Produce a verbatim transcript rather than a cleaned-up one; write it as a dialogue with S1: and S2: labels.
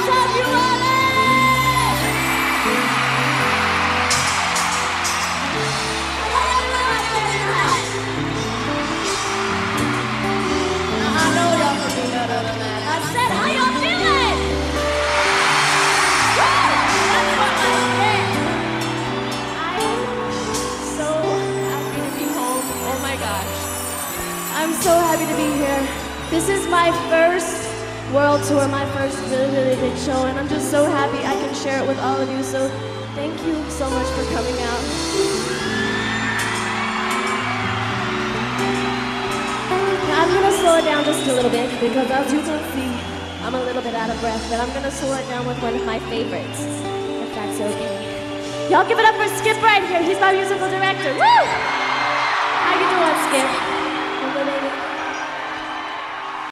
S1: Top U L A! I know y'all can do better than that. I said, how y'all feeling? Woo! That's what I said. I'm so happy to be home. Oh my gosh. I'm so happy to be here. This is my first world tour, my first really, really big show, and I'm just so happy I can share it with all of you, so thank you so much for coming out. Now I'm gonna slow it down just a little bit, because as you can see, I'm a little bit out of breath, but I'm gonna slow it down with one of my favorites, if that's okay. Y'all give it up for Skip right here. He's my musical director. Woo! How you doing, Skip?